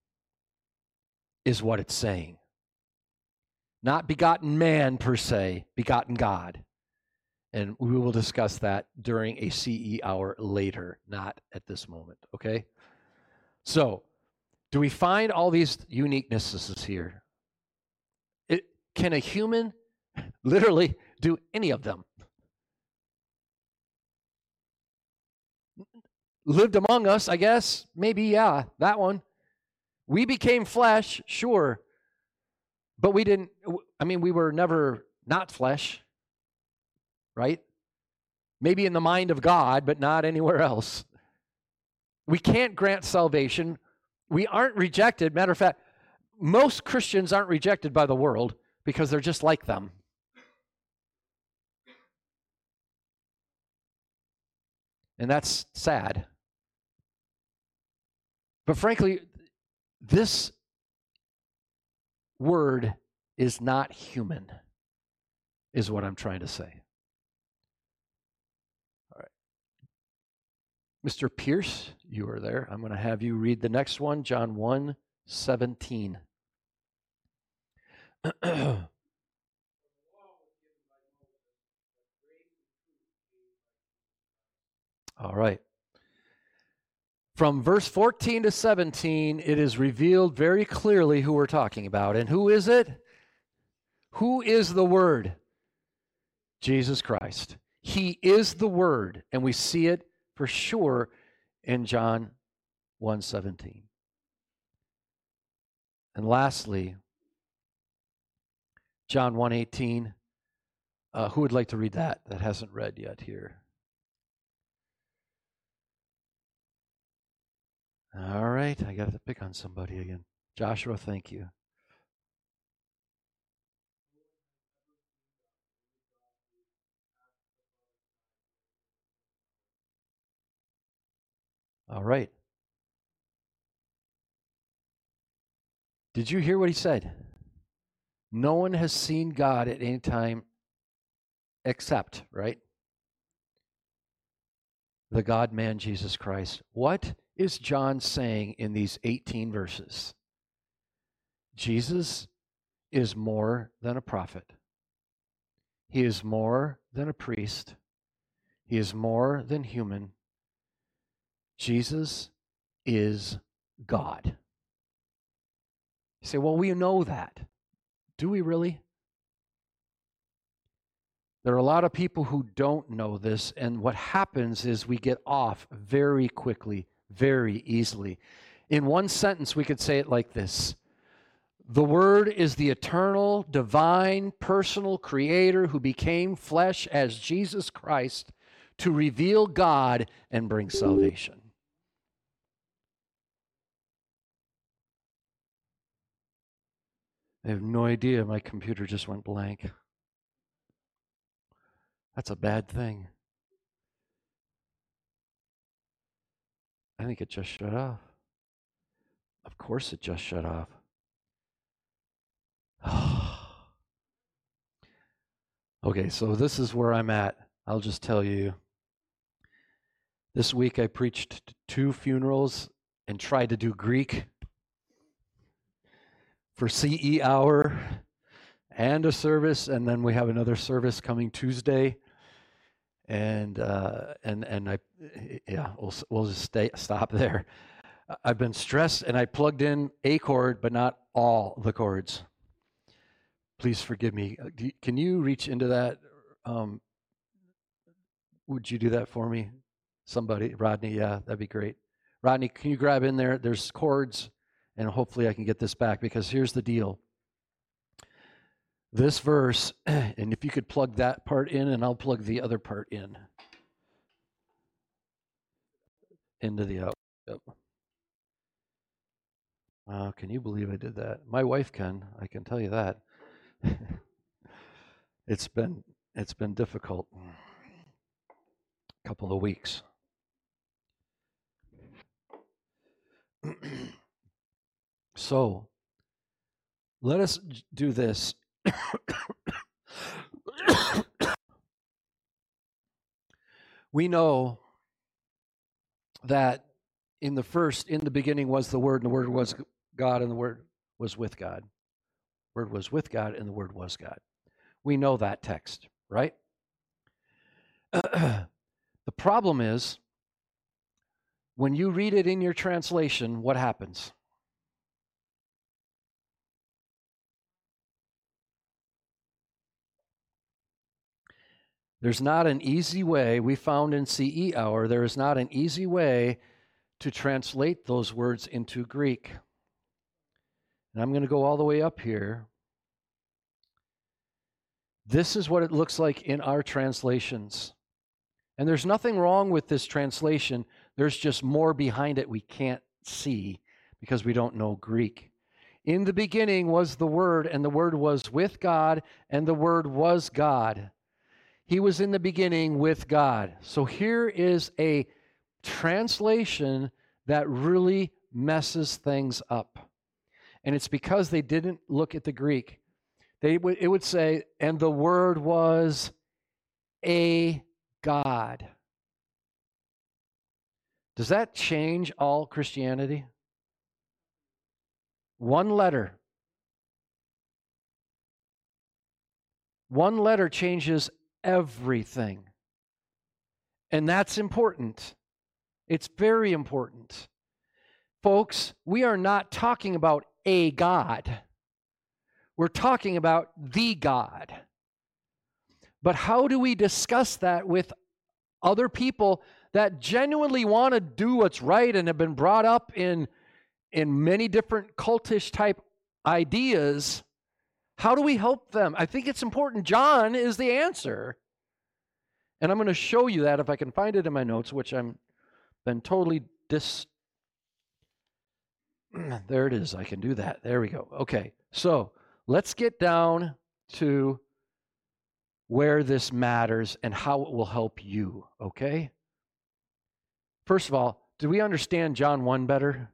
is what it's saying. Not begotten man per se, begotten God. And we will discuss that during a C E hour later, not at this moment, okay? So, do we find all these uniquenesses here? It, can a human literally do any of them? Lived among us, I guess. Maybe, yeah, that one. We became flesh, sure. But we didn't, I mean, we were never not flesh, right? Maybe in the mind of God, but not anywhere else. We can't grant salvation. We aren't rejected. Matter of fact, most Christians aren't rejected by the world because they're just like them. And that's sad. But frankly, this word is not human, is what I'm trying to say. All right. Mister Pierce, you are there. I'm going to have you read the next one, John one seventeen. All right. From verse fourteen to seventeen, it is revealed very clearly who we're talking about. And who is it? Who is the Word? Jesus Christ. He is the Word, and we see it for sure in John one seventeen. And lastly, John one eighteen. Uh, who would like to read that? That hasn't read yet here. All right, I got to pick on somebody again. Joshua, thank you. All right. Did you hear what he said? No one has seen God at any time except, right? The God-man, Jesus Christ. What is John saying in these eighteen verses? Jesus is more than a prophet. He is more than a priest. He is more than human. Jesus is God. You say, well, we know that. Do we really? There are a lot of people who don't know this, and what happens is we get off very quickly, very easily. In one sentence, we could say it like this. The Word is the eternal, divine, personal creator who became flesh as Jesus Christ to reveal God and bring salvation. I have no idea. My computer just went blank. That's a bad thing. I think it just shut off. Of course it just shut off. Okay, so this is where I'm at. I'll just tell you. This week I preached two funerals and tried to do Greek for C E hour and a service, and then we have another service coming Tuesday. And uh, and and I, yeah, we'll we'll just stay stop there. I've been stressed, and I plugged in a chord, but not all the chords. Please forgive me. Can you reach into that? Um, would you do that for me? Somebody, Rodney, yeah, that'd be great. Rodney, can you grab in there? There's chords, and hopefully I can get this back, because here's the deal. This verse, and if you could plug that part in, and I'll plug the other part in. Into the out. Yep. Uh, can you believe I did that? My wife can, I can tell you that. It's been it's been difficult. A couple of weeks. So, let us do this. We know that in the first, in the beginning was the Word, and the Word was God, and the Word was with God. Word was with God, and the Word was God. We know that text, right? The problem is, when you read it in your translation, what happens? There's not an easy way, we found in C E Hour, there is not an easy way to translate those words into Greek. And I'm going to go all the way up here. This is what it looks like in our translations. And there's nothing wrong with this translation. There's just more behind it we can't see because we don't know Greek. In the beginning was the Word, and the Word was with God, and the Word was God. He was in the beginning with God. So here is a translation that really messes things up. And it's because they didn't look at the Greek. They w- it would say, and the Word was a God. Does that change all Christianity? One letter. One letter changes everything. And that's important. It's very important. Folks, we are not talking about a God. We're talking about the God. But how do we discuss that with other people that genuinely want to do what's right and have been brought up in, in many different cultish type ideas? How do we help them? I think it's important. John is the answer. And I'm going to show you that if I can find it in my notes, which I'm been totally dis... There it is. I can do that. There we go. Okay. So let's get down to where this matters and how it will help you, okay? First of all, do we understand John one better?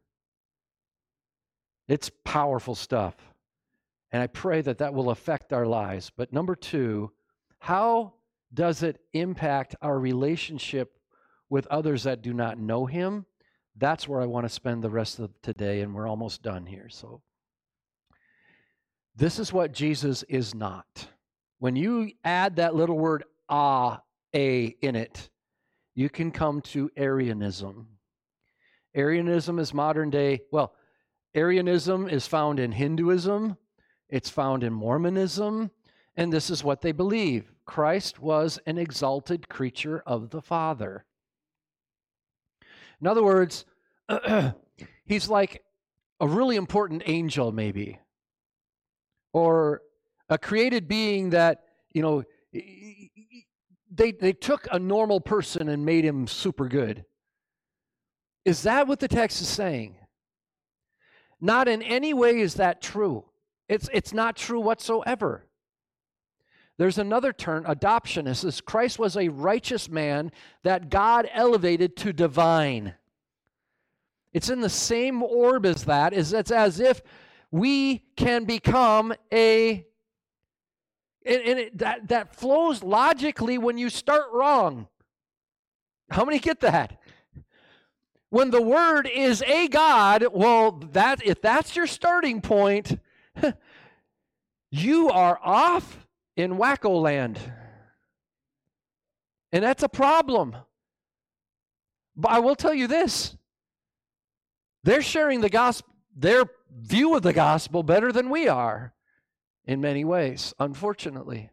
It's powerful stuff. And I pray that that will affect our lives. But number two, how does it impact our relationship with others that do not know Him? That's where I want to spend the rest of today, and we're almost done here. So this is what Jesus is not. When you add that little word ah, a in it, you can come to Arianism. Arianism is modern day, well, Arianism is found in Hinduism, it's found in Mormonism, and this is what they believe. Christ was an exalted creature of the Father. In other words, he's like a really important angel, maybe, or a created being that, you know, they, they took a normal person and made him super good. Is that what the text is saying? Not in any way is that true. It's, it's not true whatsoever. There's another term, adoptionist. Is Christ was a righteous man that God elevated to divine. It's in the same orb as that. It's as if we can become a, and, and it, that, that flows logically when you start wrong. How many get that? When the Word is a God, well, that if that's your starting point, you are off in wacko land. And that's a problem. But I will tell you this. They're sharing the gospel, their view of the gospel better than we are in many ways, unfortunately.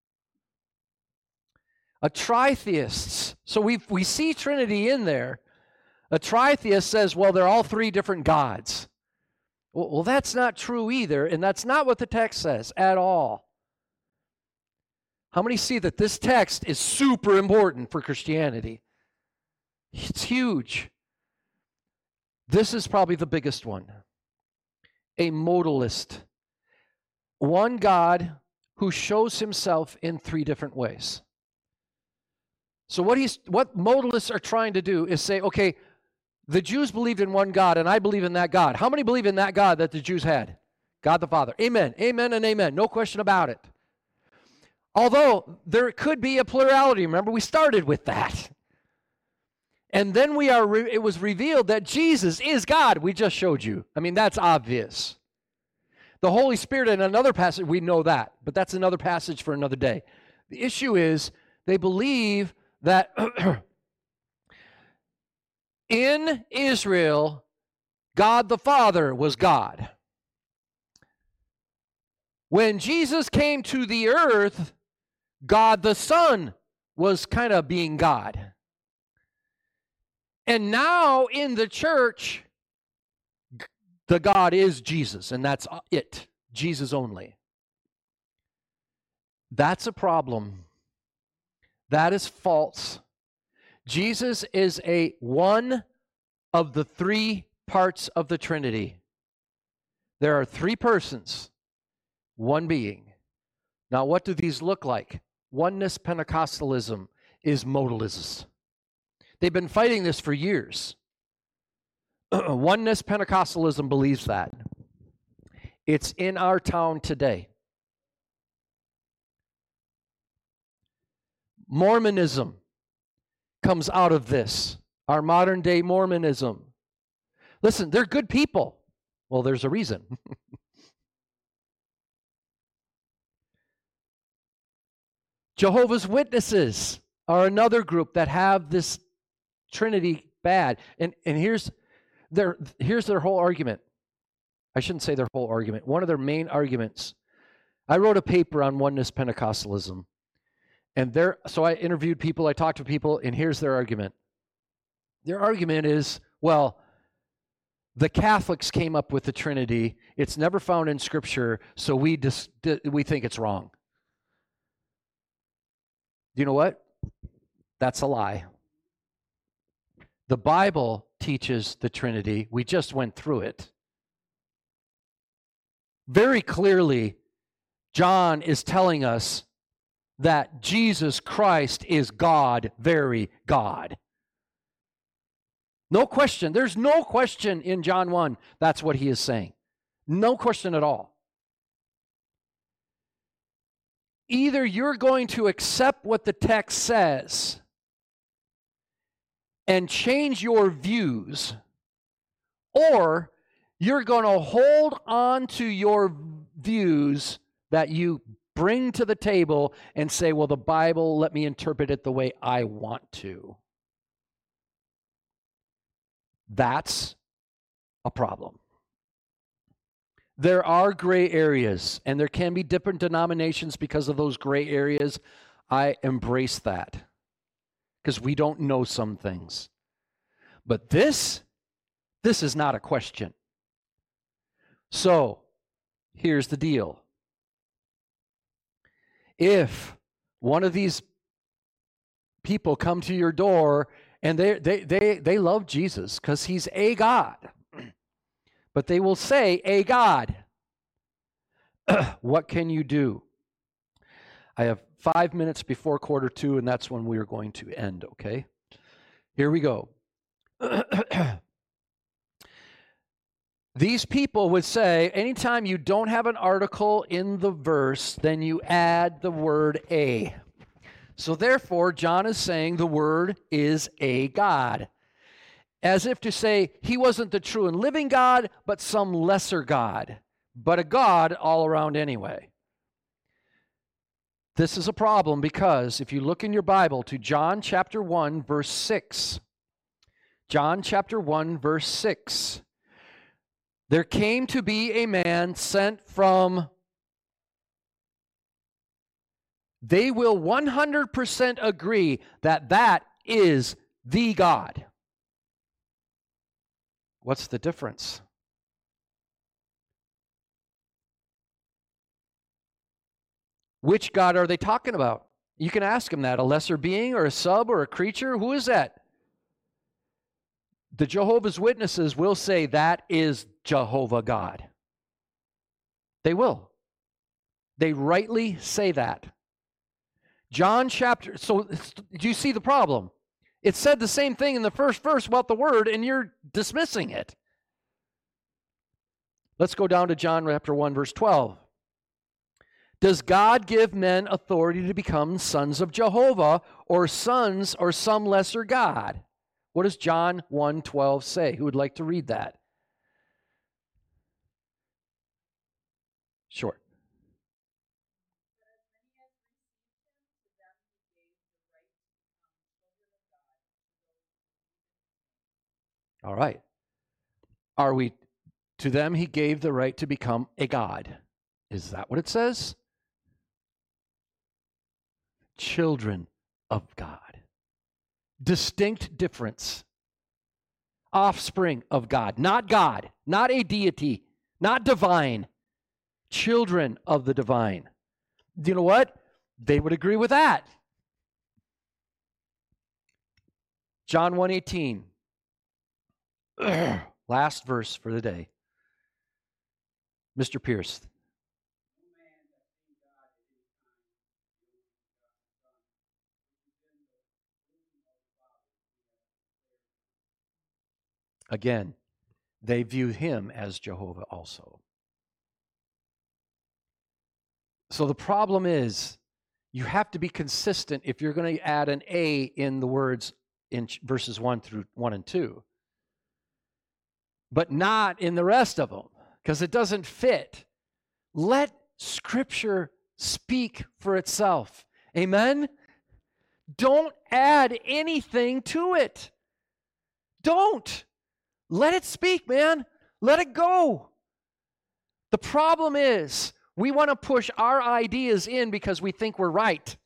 A tritheist. So we we see Trinity in there. A tritheist says, well, they're all three different gods. Well, well, that's not true either, and that's not what the text says at all. How many see that this text is super important for Christianity? It's huge. This is probably the biggest one. A modalist. One God who shows himself in three different ways. So what he's what modalists are trying to do is say, okay, the Jews believed in one God, and I believe in that God. How many believe in that God that the Jews had? God the Father. Amen. Amen and amen. No question about it. Although there could be a plurality. Remember, we started with that. And then we are. Re- it was revealed that Jesus is God. We just showed you. I mean, that's obvious. The Holy Spirit in another passage, we know that. But that's another passage for another day. The issue is they believe that in Israel, God the Father was God. When Jesus came to the earth, God the Son was kind of being God. And now in the church, the God is Jesus, and that's it. Jesus only. That's a problem. That is false. Jesus is a one of the three parts of the Trinity. There are three persons, one being. Now, what do these look like? Oneness Pentecostalism is modalism. They've been fighting this for years. Oneness Pentecostalism believes that. It's in our town today. Mormonism comes out of this, our modern day Mormonism. Listen, they're good people. Well, there's a reason. Jehovah's Witnesses are another group that have this Trinity bad. And, and here's their, here's their whole argument. I shouldn't say their whole argument. One of their main arguments. I wrote a paper on Oneness Pentecostalism. And there, so I interviewed people, I talked to people, and here's their argument. Their argument is, well, the Catholics came up with the Trinity. It's never found in Scripture, so we dis, we think it's wrong. You know what? That's a lie. The Bible teaches the Trinity. We just went through it. Very clearly, John is telling us that Jesus Christ is God, very God. No question. There's no question in John one that's what he is saying. No question at all. Either you're going to accept what the text says and change your views, or you're going to hold on to your views that you bring to the table and say, well, the Bible, let me interpret it the way I want to. That's a problem. There are gray areas, and there can be different denominations because of those gray areas. I embrace that because we don't know some things. But this, this is not a question. So, here's the deal. If one of these people come to your door and they they they, they love Jesus because he's a God, but they will say, a God, what can you do? I have five minutes before quarter two, and that's when we are going to end, okay? Here we go. These people would say, anytime you don't have an article in the verse, then you add the word a. So therefore, John is saying the word is a God. As if to say, he wasn't the true and living God, but some lesser God. But a God all around anyway. This is a problem because if you look in your Bible to John chapter one, verse six. John chapter one, verse six. There came to be a man sent from, they will one hundred percent agree that that is the God. What's the difference? Which God are they talking about? You can ask him that. A lesser being or a sub or a creature? Who is that? The Jehovah's Witnesses will say that is Jehovah God. They will. They rightly say that. John chapter, so do you see the problem? It said the same thing in the first verse about the word, and you're dismissing it. Let's go down to John chapter one, verse twelve. Does God give men authority to become sons of Jehovah, or sons or some lesser God? What does John one twelve say? Who would like to read that? Sure. All right. Are we, to them he gave the right to become a god. Is that what it says? Children of God. Distinct difference. Offspring of God. Not God. Not a deity. Not divine. Children of the divine. Do you know what? They would agree with that. John one eighteen. Last verse for the day. Mister Pierce. Again, they view him as Jehovah also. So the problem is, you have to be consistent if you're going to add an A in the words in verses one through one and two. But not in the rest of them, because it doesn't fit. Let Scripture speak for itself. Amen? Don't add anything to it. Don't. Let it speak, man. Let it go. The problem is, we want to push our ideas in because we think we're right.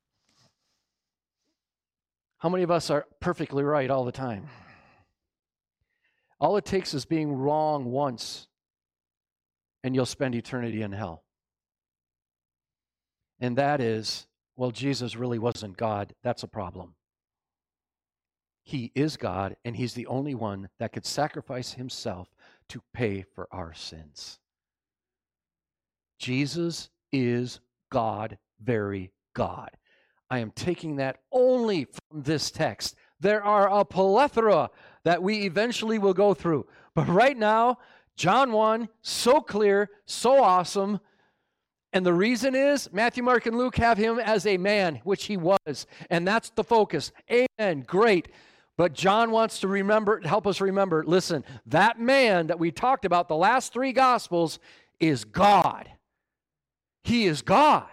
How many of us are perfectly right all the time? All it takes is being wrong once, and you'll spend eternity in hell. And that is, well, Jesus really wasn't God. That's a problem. He is God, and he's the only one that could sacrifice himself to pay for our sins. Jesus is God, very God. I am taking that only from this text. There are a plethora that we eventually will go through. But right now, John one, so clear, so awesome. And the reason is, Matthew, Mark, and Luke have him as a man, which he was. And that's the focus. Amen. Great. But John wants to remember, help us remember, listen, that man that we talked about, the last three Gospels, is God. He is God.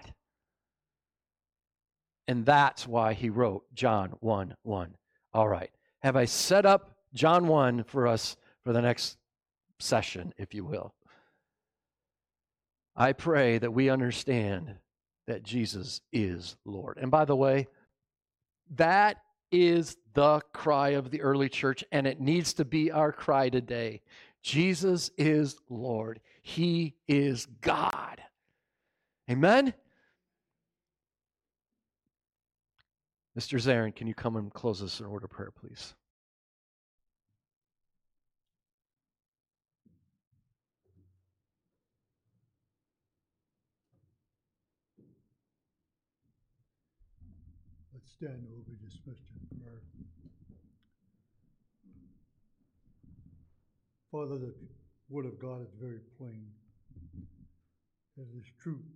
And that's why he wrote John one one. All right. Have I set up John one for us for the next session, if you will? I pray that we understand that Jesus is Lord. And by the way, that is the cry of the early church, and it needs to be our cry today. Jesus is Lord. He is God. Amen? Mister Zarin, can you come and close us in order of prayer, please? Let's stand and we'll be dismissed in prayer. Father, the Word of God is very plain. It is truth.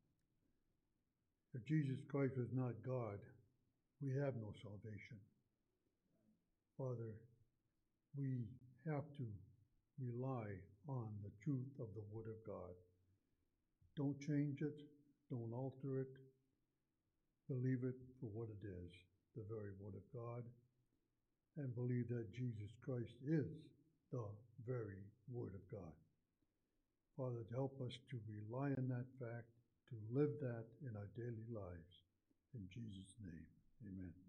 If Jesus Christ was not God, we have no salvation. Father, we have to rely on the truth of the Word of God. Don't change it. Don't alter it. Believe it for what it is, the very Word of God, and believe that Jesus Christ is the very Word of God. Father, help us to rely on that fact, to live that in our daily lives. In Jesus' name, amen.